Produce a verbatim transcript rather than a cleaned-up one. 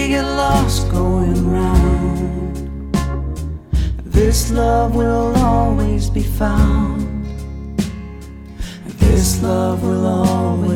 get lost going round. This love will always be found. This love will always